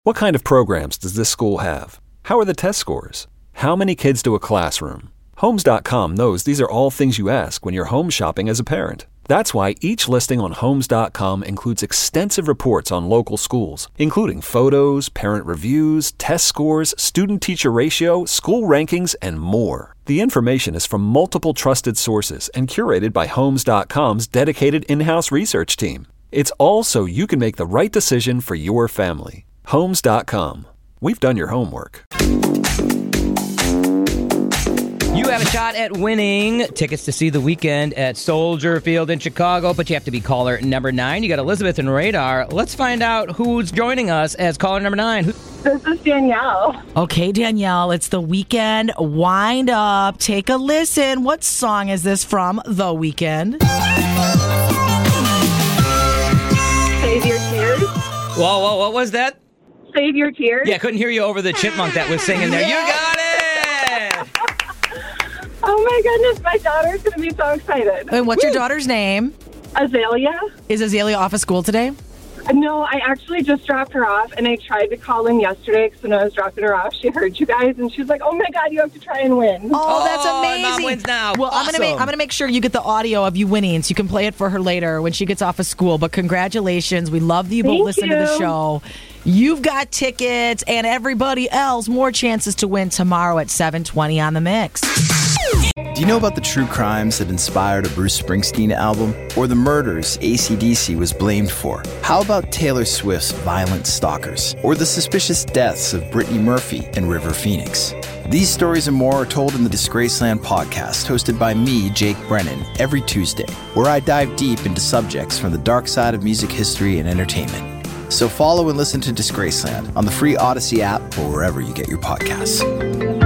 What kind of programs does this school have? How are the test scores? How many kids to a classroom? Homes.com knows these are all things you ask when you're home shopping as a parent. That's why each listing on Homes.com includes extensive reports on local schools, including photos, parent reviews, test scores, student-teacher ratio, school rankings, and more. The information is from multiple trusted sources and curated by Homes.com's dedicated in-house research team. It's all so you can make the right decision for your family. Homes.com. We've done your homework. You have a shot at winning tickets to see The Weeknd at Soldier Field in Chicago, but you have to be caller number 9. You got Elizabeth and Radar. Let's find out who's joining us as caller number 9. This is Danielle. Okay, Danielle, it's The Weeknd. Wind up. Take a listen. What song is this from The Weeknd? Save Your Tears. Whoa, what was that? Save Your Tears. Yeah, I couldn't hear you over the chipmunk that was singing there. You got it! Oh my goodness, my daughter's going to be so excited. And what's your daughter's name? Azalea? Is Azalea off of school today? No, I actually just dropped her off, and I tried to call in yesterday because when I was dropping her off, she heard you guys, and she's like, oh my God, you have to try and win. Oh, that's amazing. Mom wins now. Well, awesome. I'm gonna make sure you get the audio of you winning so you can play it for her later when she gets off of school. But congratulations. We love that you both listen to the show. You've got tickets, and everybody else more chances to win tomorrow at 7:20 on The Mix. Do you know about the true crimes that inspired a Bruce Springsteen album? Or the murders AC/DC was blamed for? How about Taylor Swift's Violent Stalkers? Or the suspicious deaths of Brittany Murphy and River Phoenix? These stories and more are told in the Disgraceland podcast, hosted by me, Jake Brennan, every Tuesday, where I dive deep into subjects from the dark side of music history and entertainment. So follow and listen to Disgraceland on the free Odyssey app or wherever you get your podcasts.